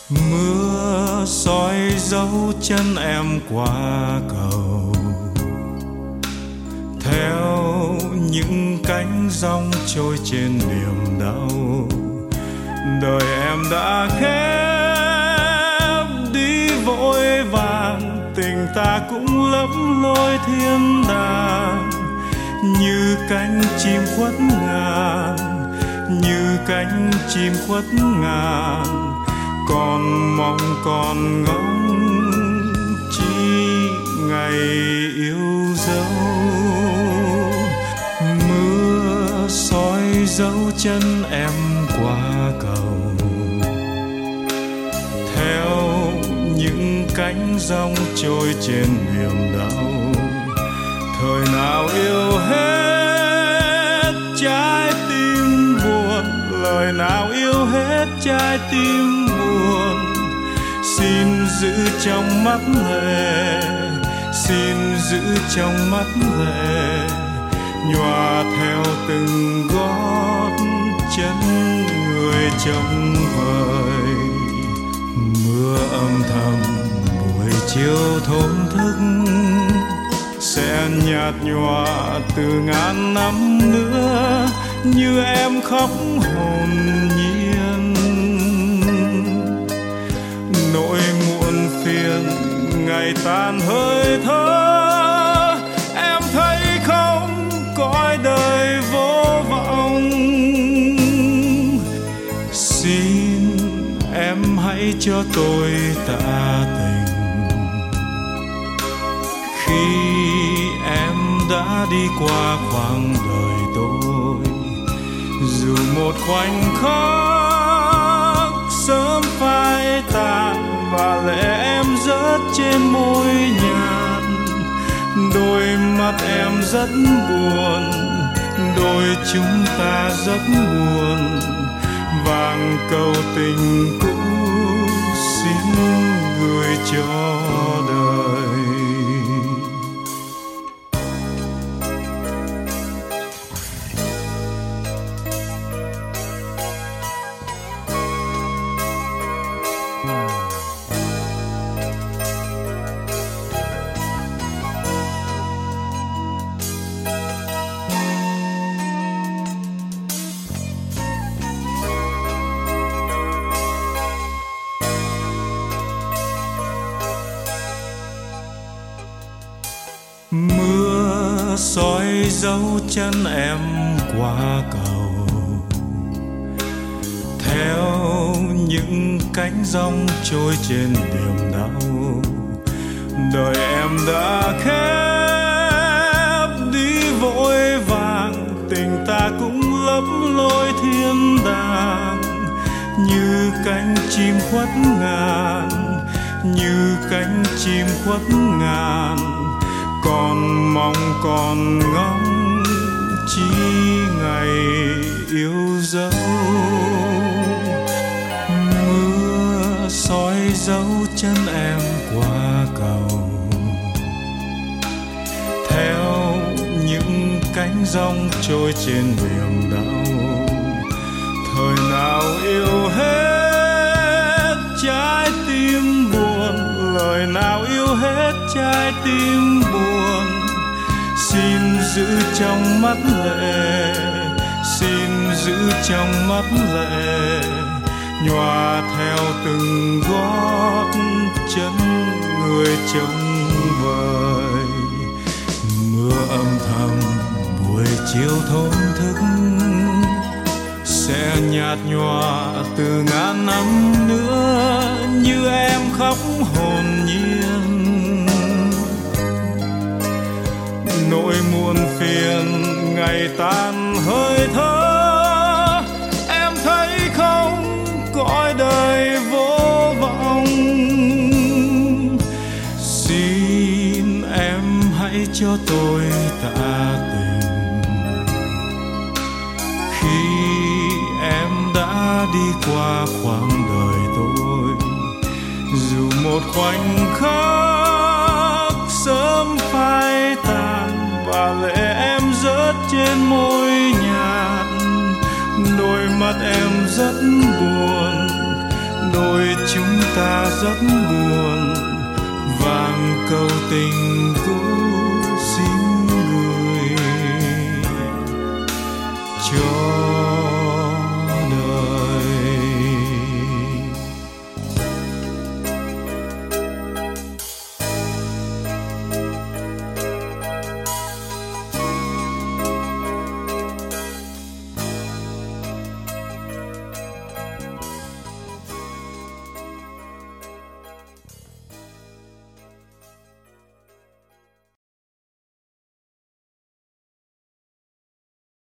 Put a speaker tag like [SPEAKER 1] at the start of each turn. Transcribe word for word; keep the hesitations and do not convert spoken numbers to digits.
[SPEAKER 1] Mưa soi dấu chân em qua cầu, theo những cánh giông trôi trên niềm đau. Đời em đã khép đi vội vàng, tình ta cũng lấp lối thiên đàng. Như cánh chim khuất ngàn, như cánh chim khuất ngàn, còn mong còn ngóng chi ngày yêu dấu. Mưa soi dấu chân em qua cầu, theo những cánh giông trôi trên niềm đau. Thời nào yêu hết trái tim buồn, lời nào yêu hết trái tim buồn. Xin giữ trong mắt lệ, xin giữ trong mắt lệ, nhòa theo từng gót chân người trông vời. Mưa âm thầm buổi chiều thổn thức, sẽ nhạt nhòa từ ngàn năm nữa, như em khóc hồn nhiên. Nỗi muộn phiền ngày tàn hơi thở, em thấy không cõi đời vô vọng. Xin em hãy cho tôi tạ tình, khi em đã đi qua khoảng đời tôi. Dù một khoảnh khắc sớm phai tàn, và lệ em rớt trên môi nhạt. Đôi mắt em rất buồn, đôi chúng ta rất buồn. Vàng câu tình cũ xin gửi cho đời. Mưa soi dấu chân em qua cầu, theo những cánh giông trôi trên niềm đau. Đời em đã khép đi vội vàng, tình ta cũng lấp lối thiên đàng. Như cánh chim khuất ngàn, như cánh chim khuất ngàn, còn mong còn ngóng chi ngày yêu dấu. Mưa soi dấu chân em qua cầu, theo những cánh giông trôi trên niềm đau. Thời nào yêu hết trái tim buồn, lời nào yêu hết trái tim buồn. Xin giữ trong mắt lệ, xin giữ trong mắt lệ, nhòa theo từng gót chân người trông vời. Mưa âm thầm buổi chiều thổn thức, sẽ nhạt nhòa từ ngàn năm nữa, như em khóc hồn nhiên. Nỗi muộn phiền ngày tàn hơi thở, em thấy không cõi đời vô vọng. Xin em hãy cho tôi tạ tình, khi em đã đi qua khoảng đời tôi. Dù một khoảnh khắc sớm phai tàn, và lệ em rớt trên môi nhạt. Đôi mắt em rất buồn, đôi chúng ta rất buồn, vàng cầu tình cũ